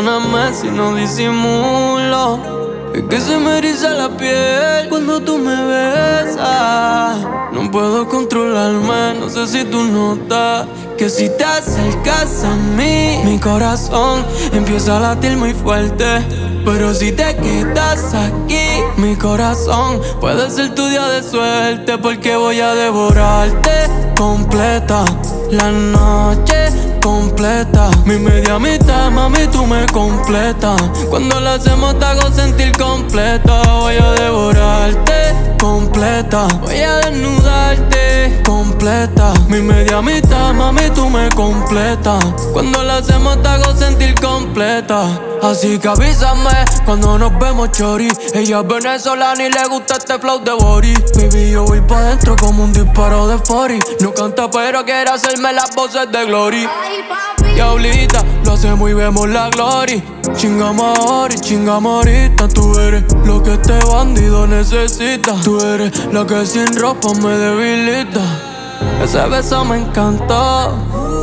Perdóname si no disimulo, es que se me eriza la piel cuando tú me besas. No puedo controlarme, no sé si tú notas que si te acercas a mí, mi corazón empieza a latir muy fuerte. Pero si te quedas aquí, mi corazón puede ser tu día de suerte, porque voy a devorarte completa, la noche completa. Mi media mitad, mami, tú me completas. Cuando lo hacemos te hago sentir completa. Voy a devorarte completa, voy a desnudarte completa. Mi media mitad, mami, tú me completas. Cuando lo hacemos te hago sentir completa. Así que avísame cuando nos vemos, chori. Ella es venezolana y le gusta este flow de body. Baby, yo voy pa' dentro como un disparo de 40. No canta pero quiere hacerme las voces de Glory. Diablita, lo hacemos y vemos la gloria. Chingamos ahora y chingamos ahorita. Tú eres lo que este bandido necesita. Tú eres la que sin ropa me debilita. Ese beso me encantó.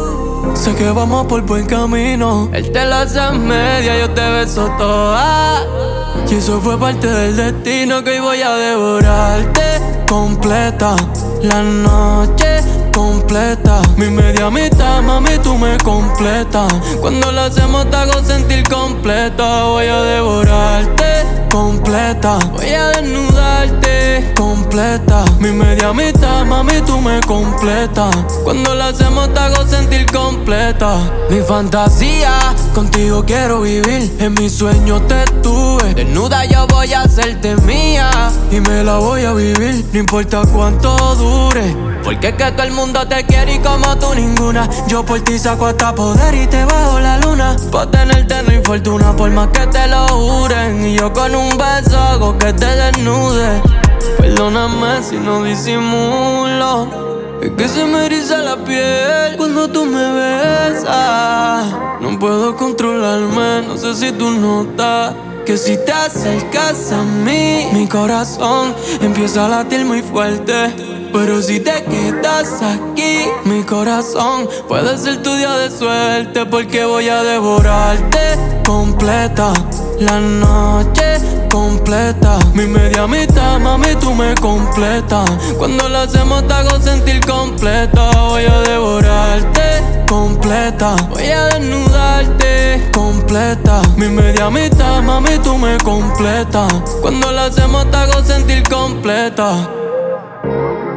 Sé que vamos por buen camino. Él te la hace media, yo te beso toda. Y eso fue parte del destino, que hoy voy a devorarte completa, la noche completa. Mi media mitad, mami, tú me completas. Cuando lo hacemos te hago sentir completa. Voy a devorarte completa, voy a desnudarte completa. Mi media mitad, mami, tú me completas. Cuando lo hacemos te hago sentir completa. Mi fantasía, contigo quiero vivir. En mis sueños te tuve. Desnuda yo voy a hacerte mía y me la voy a vivir, no importa cuánto dure. Porque es que todo el mundo te quiere y como tú ninguna. Yo por ti saco hasta poder y te bajo la luna. Pa' tenerte no hay fortuna por más que te lo juren. Y yo con un beso hago que te desnude. Perdóname si no disimulo, es que se me eriza la piel cuando tú me besas. No puedo controlarme, no sé si tú notas que si te acercas a mí, mi corazón empieza a latir muy fuerte. Pero si te quedas aquí, mi corazón puede ser tu día de suerte, porque voy a devorarte completa, la noche completa. Mi media mitad, mami, tú me completas. Cuando lo hacemos te hago sentir completa. Voy a devorarte completa, voy a desnudarte completa. Mi media mitad, mami, tú me completas. Cuando lo hacemos te hago sentir completa.